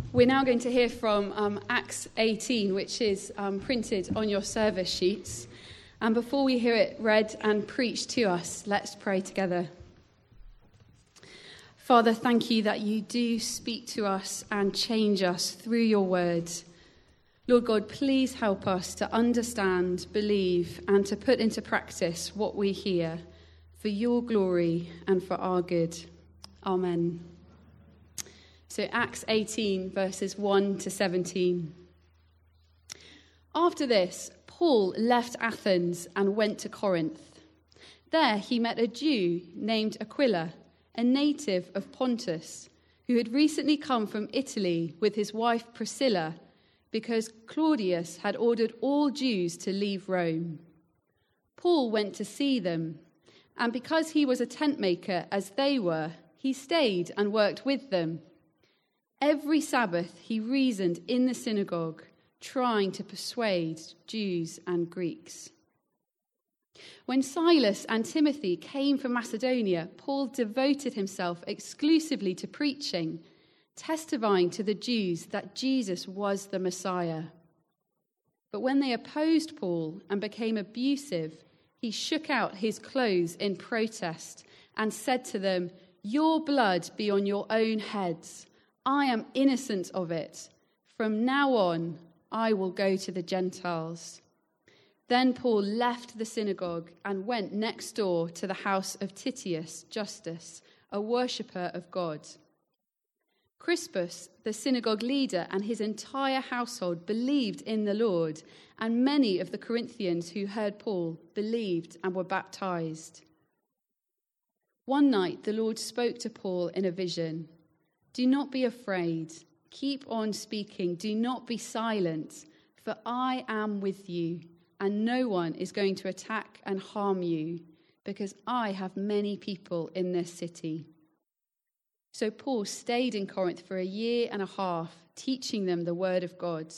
We're now going to hear from Acts 18, which is printed on your service sheets. And before we hear it read and preached to us, let's pray together. Father, thank you that you do speak to us and change us through your words. Lord God, please help us to understand, believe, and to put into practice what we hear for your glory and for our good. Amen. So Acts 18, verses 1 to 17. After this, Paul left Athens and went to Corinth. There he met a Jew named Aquila, a native of Pontus, who had recently come from Italy with his wife Priscilla, because Claudius had ordered all Jews to leave Rome. Paul went to see them, and because he was a tent maker as they were, he stayed and worked with them. Every Sabbath he reasoned in the synagogue, trying to persuade Jews and Greeks. When Silas and Timothy came from Macedonia, Paul devoted himself exclusively to preaching, testifying to the Jews that Jesus was the Messiah. But when they opposed Paul and became abusive, he shook out his clothes in protest and said to them, "Your blood be on your own heads. I am innocent of it. From now on, I will go to the Gentiles." Then Paul left the synagogue and went next door to the house of Titius Justus, a worshipper of God. Crispus, the synagogue leader, and his entire household believed in the Lord, and many of the Corinthians who heard Paul believed and were baptized. One night the Lord spoke to Paul in a vision. "Do not be afraid. Keep on speaking. Do not be silent, for I am with you, and no one is going to attack and harm you, because I have many people in this city." So Paul stayed in Corinth for 1.5 years, teaching them the word of God.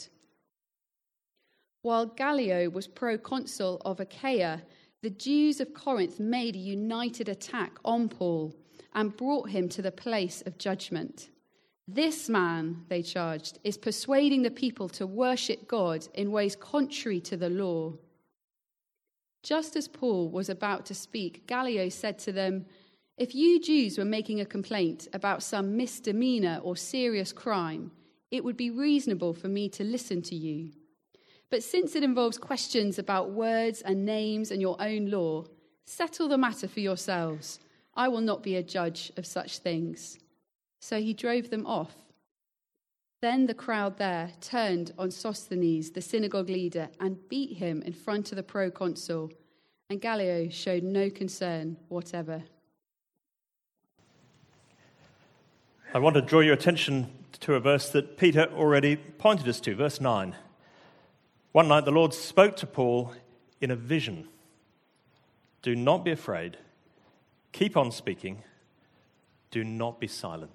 While Gallio was proconsul of Achaia, the Jews of Corinth made a united attack on Paul and brought him to the place of judgment. "This man," they charged, "is persuading the people to worship God in ways contrary to the law." Just as Paul was about to speak, Gallio said to them, "If you Jews were making a complaint about some misdemeanor or serious crime, it would be reasonable for me to listen to you. But since it involves questions about words and names and your own law, settle the matter for yourselves. I will not be a judge of such things." So he drove them off. Then the crowd there turned on Sosthenes, the synagogue leader, and beat him in front of the proconsul, and Gallio showed no concern whatever. I want to draw your attention to a verse that Peter already pointed us to, verse 9. One night the Lord spoke to Paul in a vision. "Do not be afraid. Keep on speaking. Do not be silent."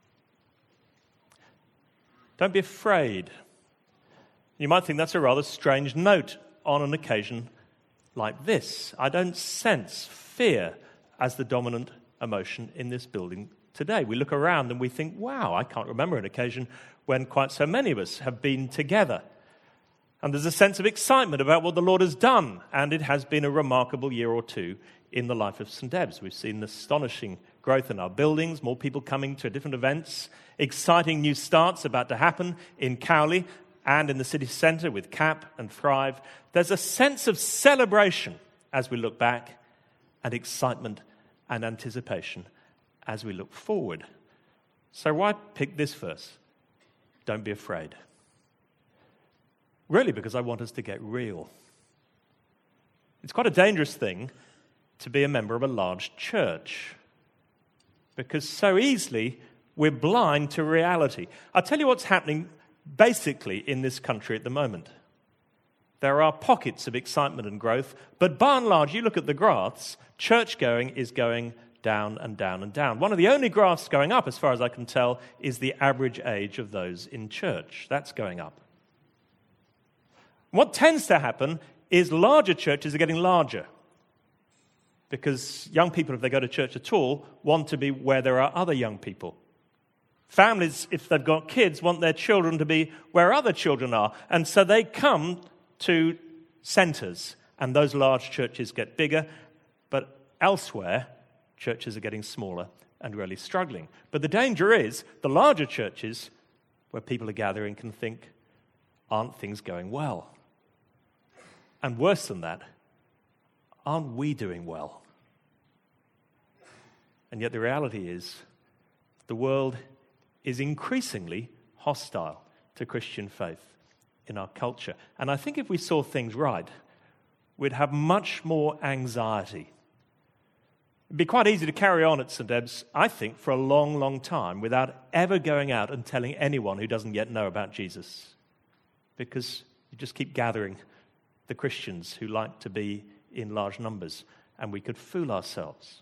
Don't be afraid. You might think that's a rather strange note on an occasion like this. I don't sense fear as the dominant emotion in this building today. We look around and we think, wow, I can't remember an occasion when quite so many of us have been together. And there's a sense of excitement about what the Lord has done, and it has been a remarkable year or two in the life of St. Deb's. We've seen astonishing growth in our buildings, more people coming to different events, exciting new starts about to happen in Cowley and in the city centre with CAP and Thrive. There's a sense of celebration as we look back, and excitement and anticipation as we look forward. So why pick this verse? Don't be afraid. Really, because I want us to get real. It's quite a dangerous thing to be a member of a large church, because so easily we're blind to reality. I'll tell you what's happening basically in this country at the moment. There are pockets of excitement and growth, but by and large, you look at the graphs, church-going is going down and down and down. One of the only graphs going up, as far as I can tell, is the average age of those in church. That's going up. What tends to happen is larger churches are getting larger, because young people, if they go to church at all, want to be where there are other young people. Families, if they've got kids, want their children to be where other children are. And so they come to centres, and those large churches get bigger. But elsewhere, churches are getting smaller and really struggling. But the danger is the larger churches, where people are gathering, can think, aren't things going well? And worse than that, aren't we doing well? And yet the reality is the world is increasingly hostile to Christian faith in our culture. And I think if we saw things right, we'd have much more anxiety. It'd be quite easy to carry on at St. Ebbe's, I think, for a long, long time without ever going out and telling anyone who doesn't yet know about Jesus. Because you just keep gathering the Christians who like to be in large numbers, and we could fool ourselves.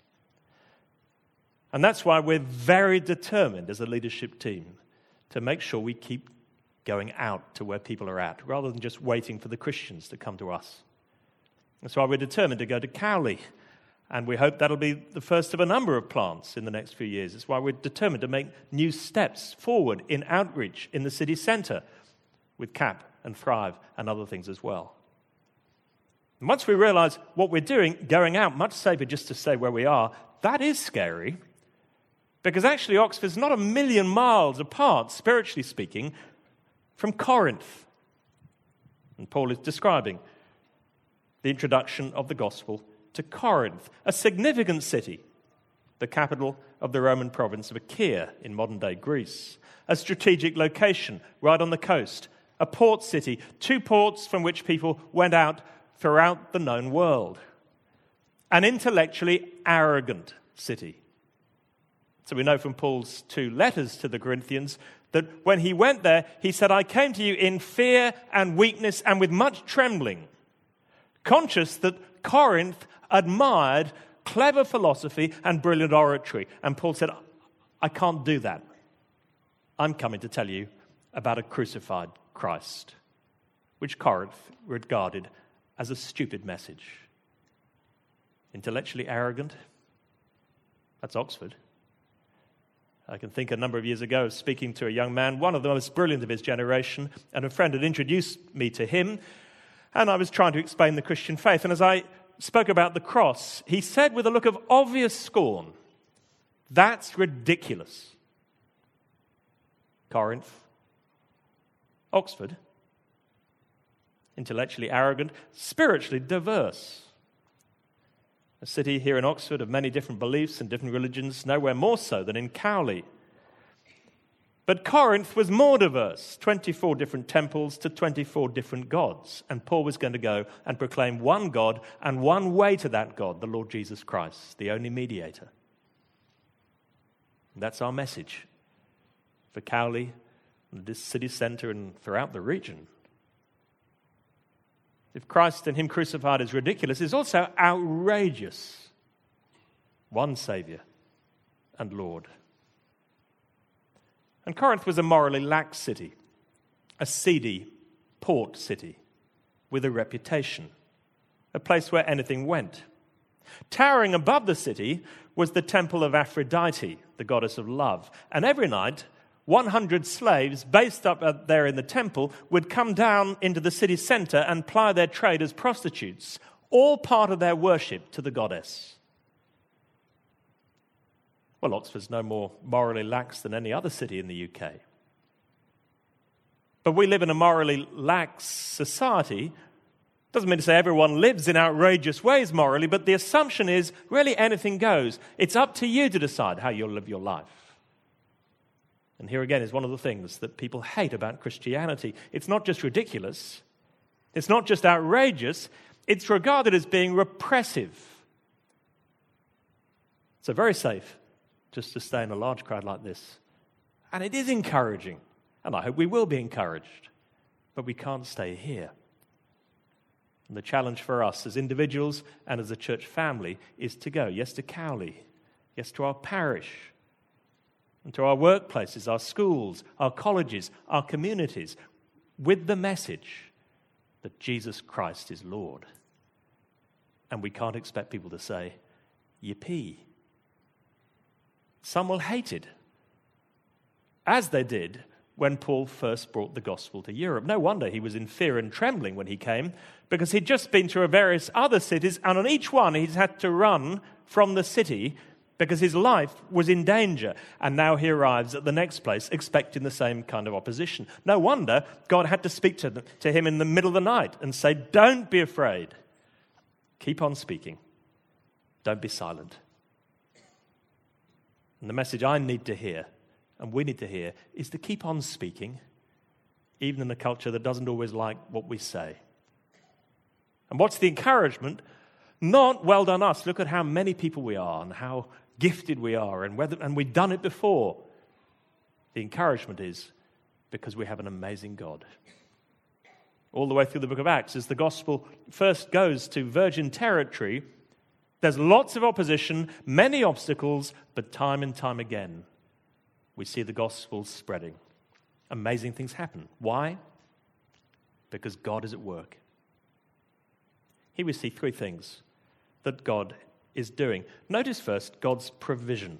And that's why we're very determined as a leadership team to make sure we keep going out to where people are at, rather than just waiting for the Christians to come to us. That's why we're determined to go to Cowley, and we hope that'll be the first of a number of plants in the next few years. It's why we're determined to make new steps forward in outreach in the city centre with CAP and Thrive and other things as well. And once we realise what we're doing, going out, much safer just to stay where we are, that is scary. Because actually Oxford's not a million miles apart, spiritually speaking, from Corinth. And Paul is describing the introduction of the gospel to Corinth, a significant city, the capital of the Roman province of Achaia in modern-day Greece, a strategic location right on the coast, a port city, 2 ports from which people went out throughout the known world, an intellectually arrogant city. So we know from Paul's 2 letters to the Corinthians that when he went there, he said, I came to you in fear and weakness and with much trembling, conscious that Corinth admired clever philosophy and brilliant oratory. And Paul said, I can't do that. I'm coming to tell you about a crucified Christ, which Corinth regarded as a stupid message. Intellectually arrogant? That's Oxford. I can think a number of years ago of speaking to a young man, one of the most brilliant of his generation, and a friend had introduced me to him, and I was trying to explain the Christian faith. And as I spoke about the cross, he said with a look of obvious scorn, that's ridiculous. Corinth. Oxford. Intellectually arrogant, spiritually diverse. A city here in Oxford of many different beliefs and different religions, nowhere more so than in Cowley. But Corinth was more diverse, 24 different temples to 24 different gods. And Paul was going to go and proclaim one God and one way to that God, the Lord Jesus Christ, the only mediator. And that's our message for Cowley, and this city centre and throughout the region. If Christ and him crucified is ridiculous, it's also outrageous. One Saviour and Lord. And Corinth was a morally lax city, a seedy port city with a reputation, a place where anything went. Towering above the city was the temple of Aphrodite, the goddess of love. And every night, 100 slaves based up there in the temple would come down into the city centre and ply their trade as prostitutes, all part of their worship to the goddess. Well, Oxford's no more morally lax than any other city in the UK. But we live in a morally lax society. Doesn't mean to say everyone lives in outrageous ways morally, but the assumption is really anything goes. It's up to you to decide how you'll live your life. And here again is one of the things that people hate about Christianity. It's not just ridiculous. It's not just outrageous. It's regarded as being repressive. So very safe just to stay in a large crowd like this. And it is encouraging. And I hope we will be encouraged. But we can't stay here. And the challenge for us as individuals and as a church family is to go, yes, to Cowley, yes, to our parish, and to our workplaces, our schools, our colleges, our communities, with the message that Jesus Christ is Lord. And we can't expect people to say, yippee. Some will hate it. as they did when Paul first brought the gospel to Europe. No wonder he was in fear and trembling when he came, because he'd just been to various other cities, and on each one he's had to run from the city because his life was in danger. And now he arrives at the next place expecting the same kind of opposition. No wonder God had to speak to him in the middle of the night and say, don't be afraid. Keep on speaking. Don't be silent. And the message I need to hear, and we need to hear, is to keep on speaking, even in a culture that doesn't always like what we say. And what's the encouragement? Not, well done us, look at how many people we are and how gifted we are, and we've done it before. The encouragement is because we have an amazing God. All the way through the book of Acts, as the gospel first goes to virgin territory, there's lots of opposition, many obstacles, but time and time again, we see the gospel spreading. Amazing things happen. Why? Because God is at work. Here we see three things that God is doing. Notice first God's provision.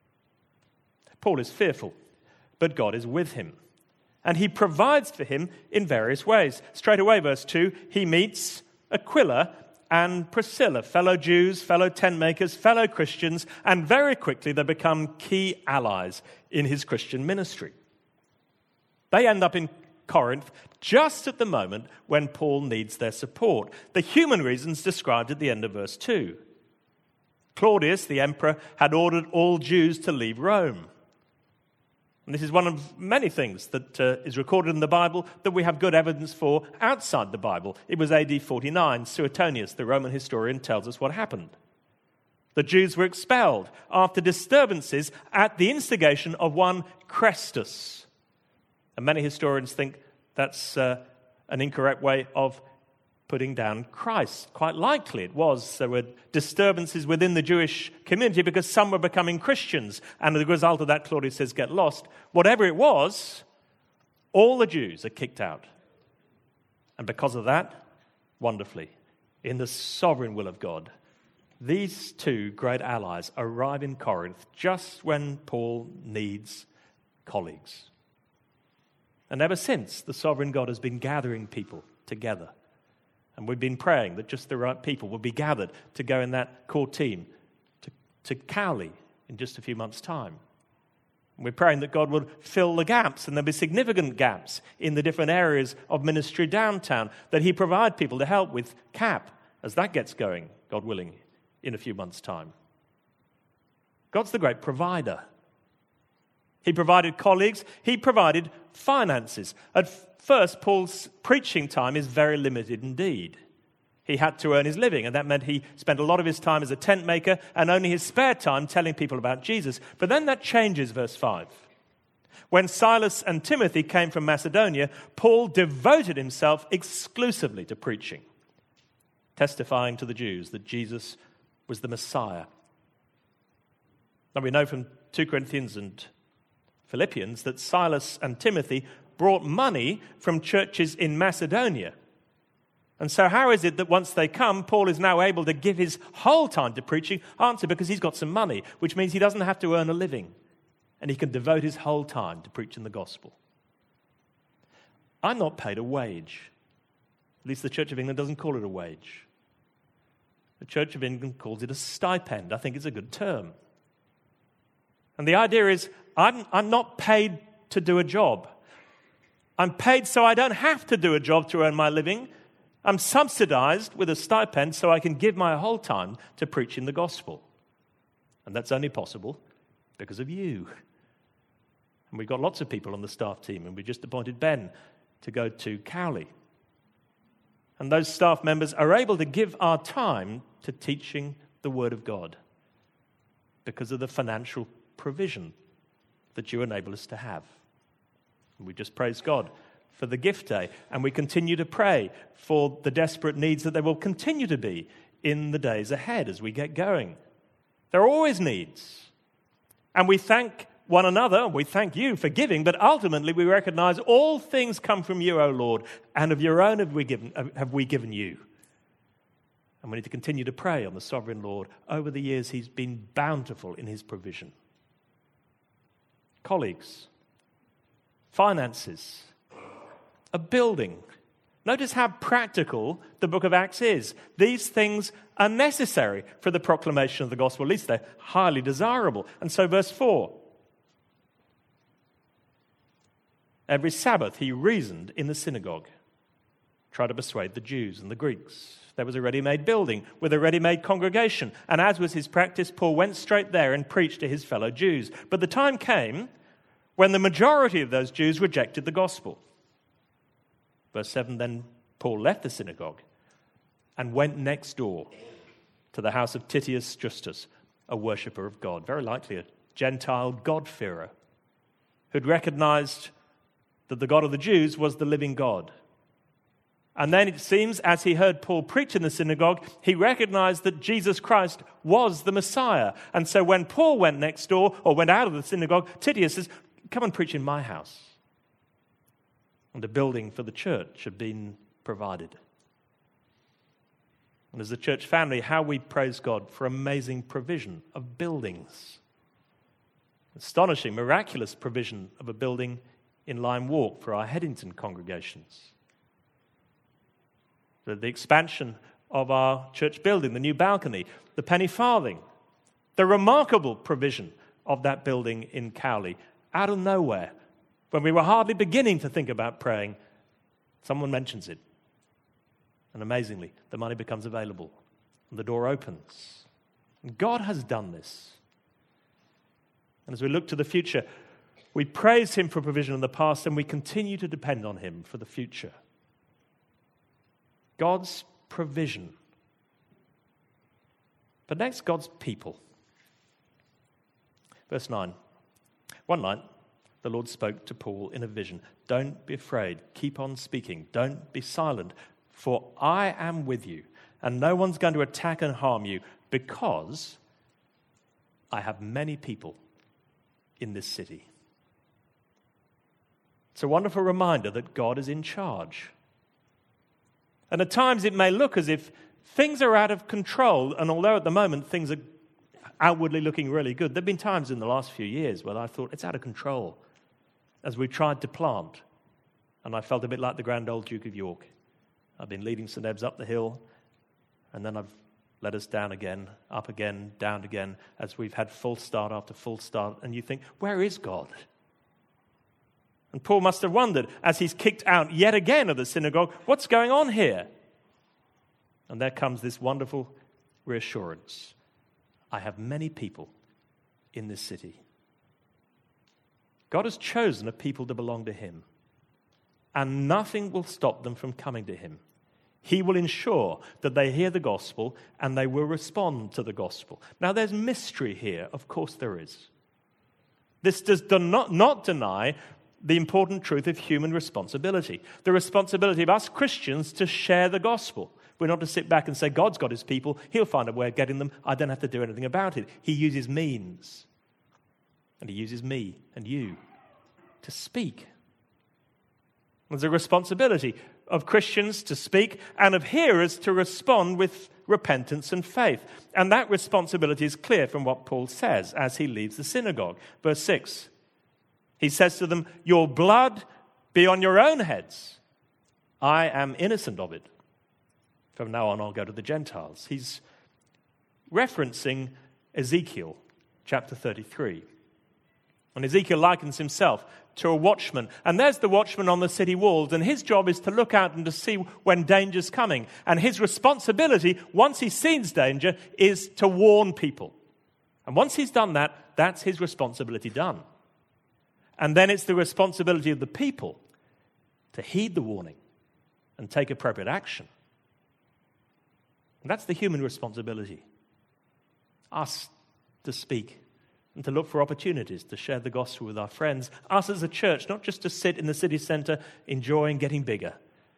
Paul is fearful, but God is with him. And he provides for him in various ways. Straight away, verse 2, he meets Aquila and Priscilla, fellow Jews, fellow tent makers, fellow Christians, and very quickly they become key allies in his Christian ministry. They end up in Corinth just at the moment when Paul needs their support. The human reasons described at the end of verse 2. Claudius, the emperor, had ordered all Jews to leave Rome. And this is one of many things that is recorded in the Bible that we have good evidence for outside the Bible. It was AD 49. Suetonius, the Roman historian, tells us what happened. The Jews were expelled after disturbances at the instigation of one Chrestus. And many historians think that's an incorrect way of putting down Christ. Quite likely it was. There were disturbances within the Jewish community because some were becoming Christians. And as a result of that, Claudius says, get lost. Whatever it was, all the Jews are kicked out. And because of that, wonderfully, in the sovereign will of God, these two great allies arrive in Corinth just when Paul needs colleagues. And ever since, the sovereign God has been gathering people together. And we've been praying that just the right people will be gathered to go in that core team to Cowley in just a few months' time. And we're praying that God would fill the gaps, and there'll be significant gaps in the different areas of ministry downtown, that he provide people to help with CAP as that gets going, God willing, in a few months' time. God's the great provider. He provided colleagues. He provided finances. At first, Paul's preaching time is very limited indeed. He had to earn his living, and that meant he spent a lot of his time as a tent maker and only his spare time telling people about Jesus. But then that changes, verse 5. When Silas and Timothy came from Macedonia, Paul devoted himself exclusively to preaching, testifying to the Jews that Jesus was the Messiah. Now we know from 2 Corinthians and Philippians that Silas and Timothy brought money from churches in Macedonia. And so how is it that once they come, Paul is now able to give his whole time to preaching? Answer, because he's got some money, which means he doesn't have to earn a living. And he can devote his whole time to preaching the gospel. I'm not paid a wage. At least the Church of England doesn't call it a wage. The Church of England calls it a stipend. I think it's a good term. And the idea is, I'm not paid to do a job. I'm paid so I don't have to do a job to earn my living. I'm subsidized with a stipend so I can give my whole time to preaching the gospel. And that's only possible because of you. And we've got lots of people on the staff team, and we just appointed Ben to go to Cowley. And those staff members are able to give our time to teaching the Word of God because of the financial provision that you enable us to have. And we just praise God for the gift day, and we continue to pray for the desperate needs that there will continue to be in the days ahead as we get going. There are always needs, and we thank one another, we thank you for giving, but ultimately we recognize all things come from you, O Lord, and of your own have we given you. And we need to continue to pray on the sovereign Lord. Over the years, he's been bountiful in his provision. Colleagues, finances, a building. Notice how practical the book of Acts is. These things are necessary for the proclamation of the gospel. At least they're highly desirable. And so verse 4. Every Sabbath he reasoned in the synagogue, tried to persuade the Jews and the Greeks. There was a ready-made building with a ready-made congregation. And as was his practice, Paul went straight there and preached to his fellow Jews. But the time came when the majority of those Jews rejected the gospel. Verse 7, then Paul left the synagogue and went next door to the house of Titius Justus, a worshipper of God, very likely a Gentile God-fearer, who'd recognized that the God of the Jews was the living God. And then it seems, as he heard Paul preach in the synagogue, he recognized that Jesus Christ was the Messiah. And so when Paul went next door, or went out of the synagogue, Titius says, come and preach in my house. And a building for the church had been provided. And as a church family, how we praise God for amazing provision of buildings. Astonishing, miraculous provision of a building in Lime Walk for our Headington congregations. The expansion of our church building, the new balcony, the penny farthing, the remarkable provision of that building in Cowley, out of nowhere. When we were hardly beginning to think about praying, someone mentions it. And amazingly, the money becomes available. And the door opens. And God has done this. And as we look to the future, we praise him for provision in the past, and we continue to depend on him for the future. God's provision. But next, God's people. Verse 9. One night, the Lord spoke to Paul in a vision. Don't be afraid. Keep on speaking. Don't be silent. For I am with you, and no one's going to attack and harm you, because I have many people in this city. It's a wonderful reminder that God is in charge. And at times it may look as if things are out of control, and although at the moment things are outwardly looking really good, there have been times in the last few years where I thought it's out of control as we tried to plant. And I felt a bit like the grand old Duke of York. I've been leading St. Ebbe's up the hill, and then I've led us down again, up again, down again, as we've had full start after full start. And you think, where is God? And Paul must have wondered, as he's kicked out yet again of the synagogue, what's going on here? And there comes this wonderful reassurance. I have many people in this city. God has chosen a people to belong to him, and nothing will stop them from coming to him. He will ensure that they hear the gospel and they will respond to the gospel. Now, there's mystery here. Of course there is. This does not deny the important truth of human responsibility, the responsibility of us Christians to share the gospel. We're not to sit back and say, God's got his people, he'll find a way of getting them, I don't have to do anything about it. He uses means, and he uses me and you to speak. There's a responsibility of Christians to speak and of hearers to respond with repentance and faith. And that responsibility is clear from what Paul says as he leaves the synagogue. Verse 6. He says to them, your blood be on your own heads. I am innocent of it. From now on, I'll go to the Gentiles. He's referencing Ezekiel, chapter 33. And Ezekiel likens himself to a watchman. And there's the watchman on the city walls. And his job is to look out and to see when danger's coming. And his responsibility, once he sees danger, is to warn people. And once he's done that, that's his responsibility done. And then it's the responsibility of the people to heed the warning and take appropriate action. And that's the human responsibility. Us to speak and to look for opportunities to share the gospel with our friends. Us as a church, not just to sit in the city centre enjoying getting bigger,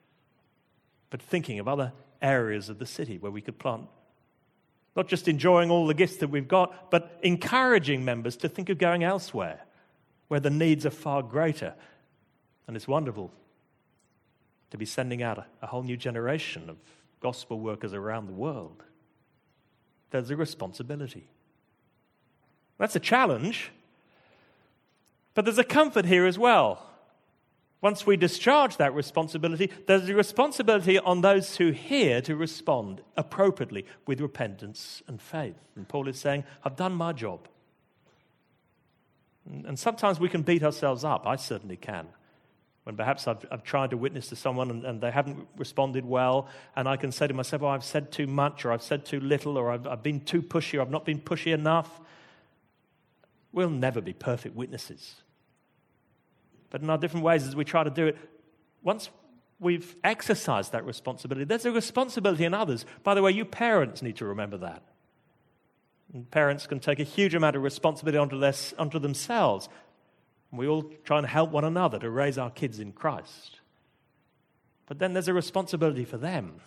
but thinking of other areas of the city where we could plant. Not just enjoying all the gifts that we've got, but encouraging members to think of going elsewhere, where the needs are far greater. And it's wonderful to be sending out a whole new generation of gospel workers around the world. There's a responsibility. That's a challenge, but there's a comfort here as well. Once we discharge that responsibility, there's a responsibility on those who hear to respond appropriately with repentance and faith. And Paul is saying, I've done my job. And sometimes we can beat ourselves up. I certainly can. When perhaps I've tried to witness to someone and they haven't responded well, and I can say to myself, I've said too much, or I've said too little, or I've been too pushy, or I've not been pushy enough. We'll never be perfect witnesses. But in our different ways, as we try to do it, once we've exercised that responsibility, there's a responsibility in others. By the way, you parents need to remember that. And parents can take a huge amount of responsibility onto themselves. And we all try and help one another to raise our kids in Christ. But then there's a responsibility for them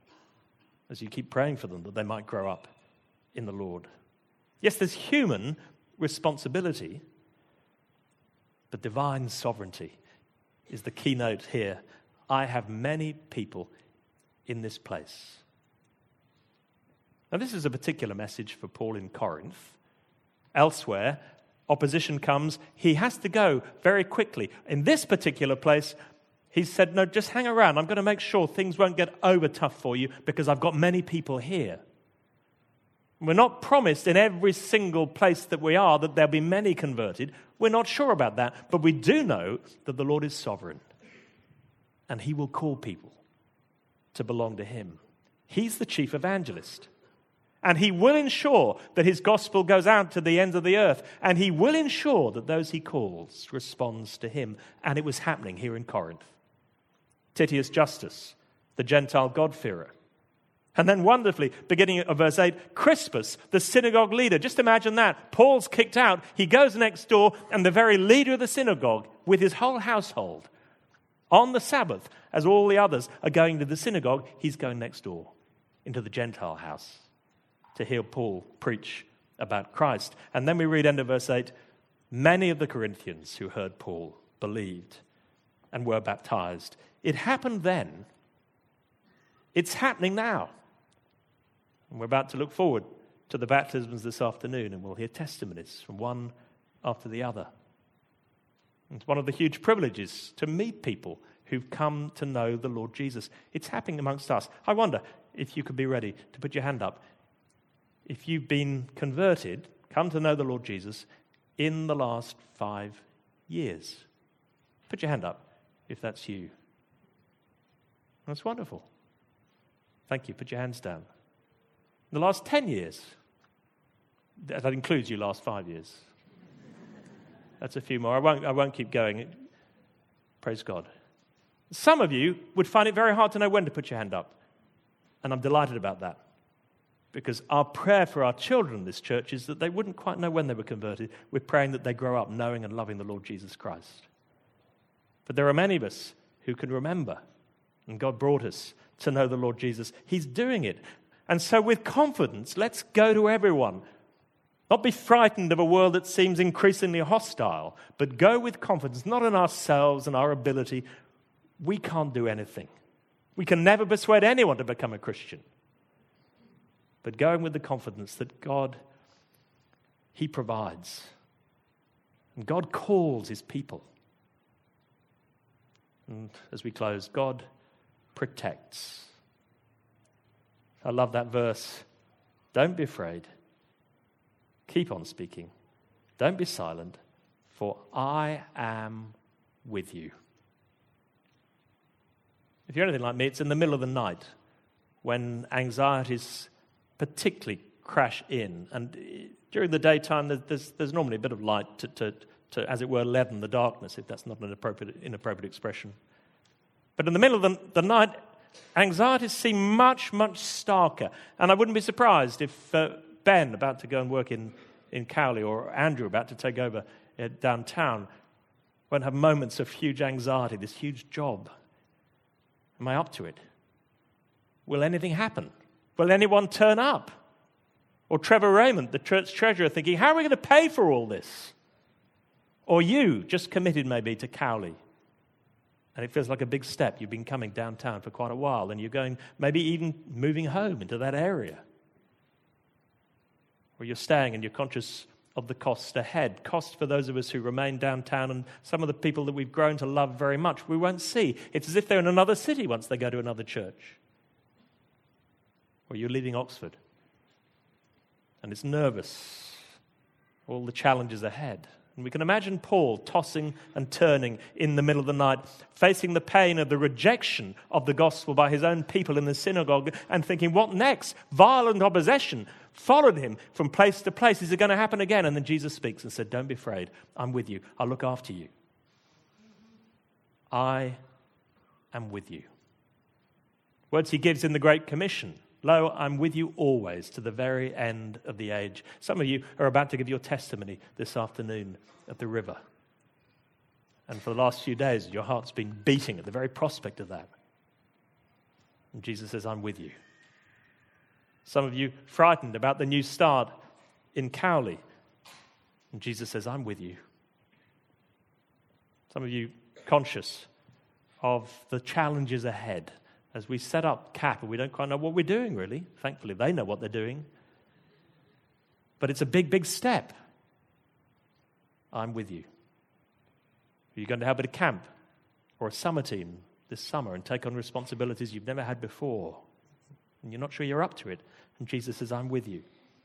as you keep praying for them that they might grow up in the Lord. Yes, there's human responsibility, but divine sovereignty is the keynote here. I have many people in this place. Now, this is a particular message for Paul in Corinth. Elsewhere, opposition comes. He has to go very quickly. In this particular place, he said, no, just hang around. I'm going to make sure things won't get over tough for you because I've got many people here. We're not promised in every single place that we are that there'll be many converted. We're not sure about that, but we do know that the Lord is sovereign and he will call people to belong to him. He's the chief evangelist, and he will ensure that his gospel goes out to the ends of the earth, and he will ensure that those he calls responds to him. And it was happening here in Corinth. Titius Justus, the Gentile God-fearer. And then wonderfully, beginning of verse 8, Crispus, the synagogue leader. Just imagine that. Paul's kicked out. He goes next door, and the very leader of the synagogue, with his whole household, on the Sabbath, as all the others are going to the synagogue, he's going next door into the Gentile house to hear Paul preach about Christ. And then we read end of verse 8, many of the Corinthians who heard Paul believed and were baptized. It happened then. It's happening now. And we're about to look forward to the baptisms this afternoon, and we'll hear testimonies from one after the other. It's one of the huge privileges to meet people who've come to know the Lord Jesus. It's happening amongst us. I wonder if you could be ready to put your hand up. If you've been converted, come to know the Lord Jesus in the last 5 years. Put your hand up if that's you. That's wonderful. Thank you. Put your hands down. In the last 10 years, that includes your last 5 years. That's a few more. I won't keep going. Praise God. Some of you would find it very hard to know when to put your hand up. And I'm delighted about that. Because our prayer for our children in this church is that they wouldn't quite know when they were converted. We're praying that they grow up knowing and loving the Lord Jesus Christ. But there are many of us who can remember, and God brought us to know the Lord Jesus. He's doing it. And so with confidence, let's go to everyone. Not be frightened of a world that seems increasingly hostile, but go with confidence, not in ourselves and our ability. We can't do anything. We can never persuade anyone to become a Christian. But going with the confidence that God, He provides. And God calls His people. And as we close, God protects. I love that verse. Don't be afraid. Keep on speaking. Don't be silent, for I am with you. If you're anything like me, it's in the middle of the night when anxieties particularly crash in. And during the daytime, there's normally a bit of light to, as it were, leaden the darkness, if that's not an inappropriate expression. But in the middle of the night, anxieties seem much, much starker. And I wouldn't be surprised if Ben, about to go and work in Cowley, or Andrew, about to take over downtown, won't have moments of huge anxiety, this huge job. Am I up to it? Will anything happen? Will anyone turn up? Or Trevor Raymond, the church treasurer, thinking, how are we going to pay for all this? Or you, just committed maybe to Cowley, and it feels like a big step. You've been coming downtown for quite a while, and you're going, maybe even moving home into that area. Or you're staying and you're conscious of the cost ahead. Cost for those of us who remain downtown and some of the people that we've grown to love very much, we won't see. It's as if they're in another city once they go to another church. Or you're leaving Oxford. And it's nervous. All the challenges ahead. And we can imagine Paul tossing and turning in the middle of the night, facing the pain of the rejection of the gospel by his own people in the synagogue and thinking, what next? Violent opposition followed him from place to place. Is it going to happen again? And then Jesus speaks and said, don't be afraid. I'm with you. I'll look after you. I am with you. Words he gives in the Great Commission. Lo, I'm with you always to the very end of the age. Some of you are about to give your testimony this afternoon at the river. And for the last few days, your heart's been beating at the very prospect of that. And Jesus says, I'm with you. Some of you frightened about the new start in Cowley. And Jesus says, I'm with you. Some of you conscious of the challenges ahead. As we set up CAP, and we don't quite know what we're doing, really. Thankfully, they know what they're doing. But it's a big, big step. I'm with you. Are you going to have a camp or a summer team this summer and take on responsibilities you've never had before? And you're not sure you're up to it. And Jesus says, I'm with you.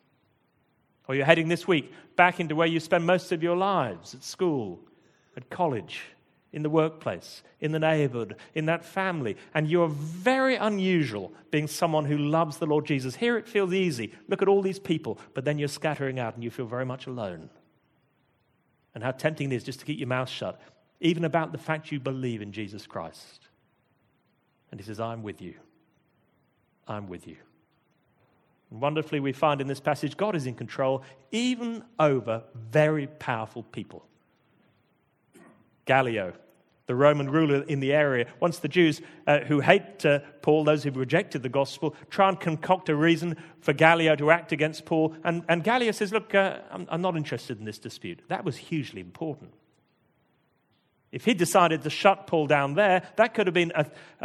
Or you're heading this week back into where you spend most of your lives, at school, at college, in the workplace, in the neighborhood, in that family. And you're very unusual being someone who loves the Lord Jesus. Here it feels easy. Look at all these people. But then you're scattering out and you feel very much alone. And how tempting it is just to keep your mouth shut, even about the fact you believe in Jesus Christ. And he says, I'm with you. I'm with you. And wonderfully, we find in this passage, God is in control even over very powerful people. Gallio, the Roman ruler in the area, wants the Jews who hate Paul, those who've rejected the gospel, try and concoct a reason for Gallio to act against Paul. And Gallio says, look, I'm not interested in this dispute. That was hugely important. If he decided to shut Paul down there, that could have been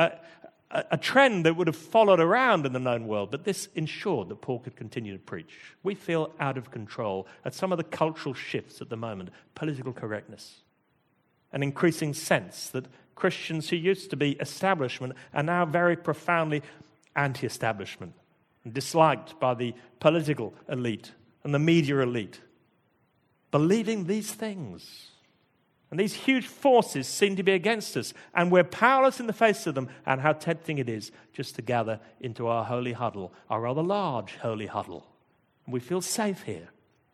a trend that would have followed around in the known world. But this ensured that Paul could continue to preach. We feel out of control at some of the cultural shifts at the moment, political correctness. An increasing sense that Christians who used to be establishment are now very profoundly anti-establishment and disliked by the political elite and the media elite, believing these things. And these huge forces seem to be against us, and we're powerless in the face of them, and how tempting it is just to gather into our holy huddle, our rather large holy huddle. And we feel safe here.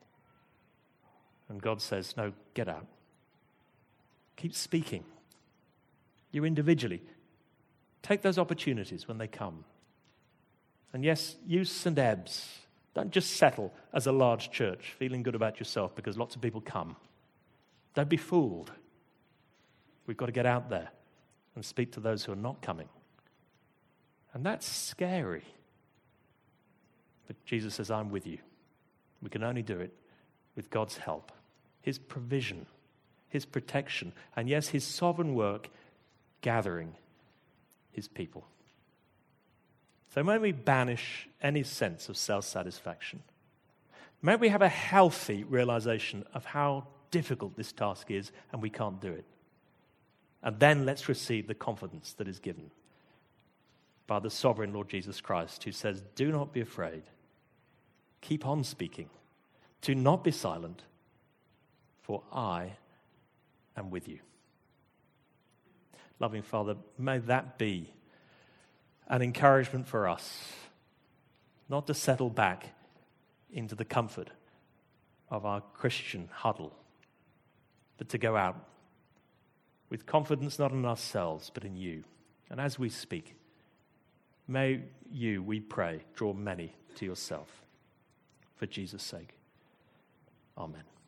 And God says, no, get out. Keep speaking. You individually. Take those opportunities when they come. And yes, use St. Ebbs. Don't just settle as a large church, feeling good about yourself because lots of people come. Don't be fooled. We've got to get out there and speak to those who are not coming. And that's scary. But Jesus says, I'm with you. We can only do it with God's help, his provision, his protection, and yes, his sovereign work gathering his people. So may we banish any sense of self-satisfaction. May we have a healthy realization of how difficult this task is and we can't do it. And then let's receive the confidence that is given by the sovereign Lord Jesus Christ, who says, do not be afraid. Keep on speaking. Do not be silent, for I am with you. Loving Father, may that be an encouragement for us, not to settle back into the comfort of our Christian huddle, but to go out with confidence not in ourselves, but in you. And as we speak, may you, we pray, draw many to yourself. For Jesus' sake. Amen.